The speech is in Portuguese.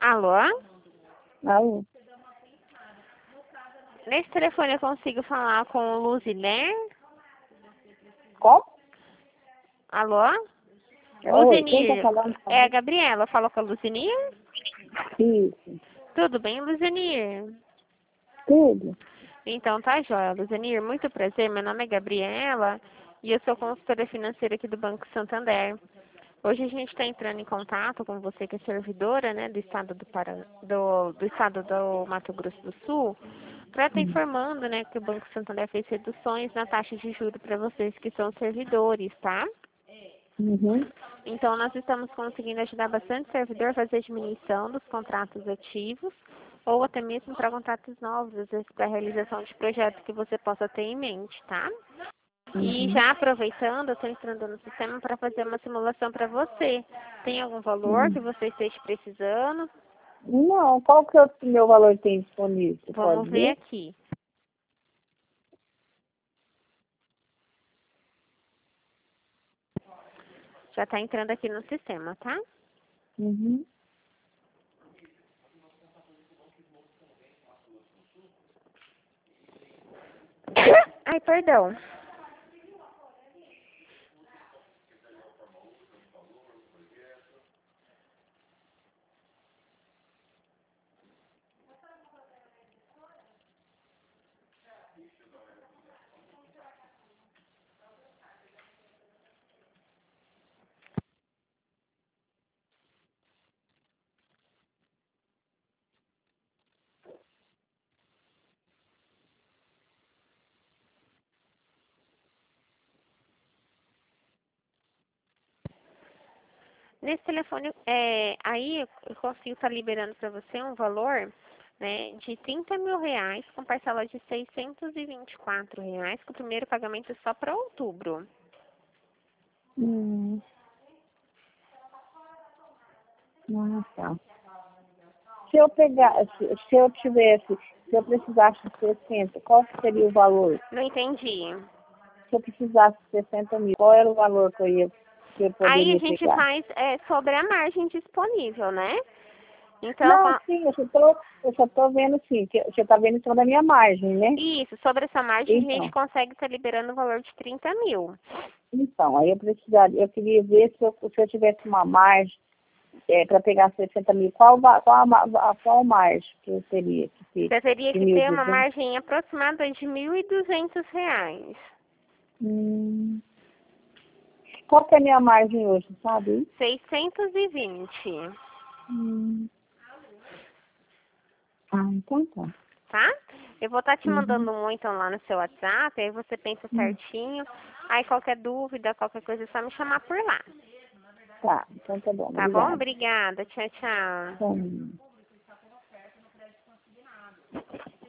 Alô? Alô? Nesse telefone eu consigo falar com o Luziner? Qual? Alô? Oi, quem tá Luzinir, falando? é a Gabriela, fala com a Luzinir? Isso, Tudo bem, Luzinir? tudo. Então tá jóia, Luzinir, muito prazer, meu nome é Gabriela e eu sou consultora financeira aqui do Banco Santander. Hoje a gente está entrando em contato com você que é servidora, né, do estado do estado do Mato Grosso do Sul, para estar informando, né, que o Banco Santander fez reduções na taxa de juros para vocês que são servidores, tá? Uhum. Então, nós estamos conseguindo ajudar bastante servidor a fazer a diminuição dos contratos ativos ou até mesmo para contratos novos, às vezes para a realização de projetos que você possa ter em mente, tá? E Uhum. já aproveitando, eu estou entrando no sistema para fazer uma simulação para você. Tem algum valor Uhum. que você esteja precisando? Não, qual que é o meu valor que tem disponível? Você pode Vamos ver ver? aqui. Já está entrando aqui no sistema, tá? Uhum. Ai, perdão. Nesse telefone, aí eu consigo estar liberando para você um valor, né, de R$ 30.000 com parcela de R$ 624, com o primeiro pagamento só para outubro. Hum. Ah, tá. Se eu pegar, se eu tivesse, se eu precisasse de 60, qual que seria o valor? Não entendi. Se eu precisasse de 60 mil, qual era o valor que eu Aí a poderia gente pegar? faz sobre a margem disponível, né? Então, Não, sim, eu só tô vendo sim, que você tá vendo só da minha margem, né? isso, sobre essa margem a gente Então, consegue estar liberando o valor de 30.000. então, aí eu queria ver se eu tivesse uma margem para pegar 60 mil, qual margem que eu teria que ter Você teria de que ter uma 1.200? margem aproximada de R$ 1.200. Hum, qual que é a minha margem hoje, sabe? 620, Hum, então tá. tá? Eu vou estar te Uhum, mandando um então lá no seu WhatsApp, aí você pensa hum, certinho. Aí qualquer dúvida, qualquer coisa é só me chamar por lá. tá, então tá bom, Tá bom? obrigada. Obrigada. Tchau, tchau. Hum.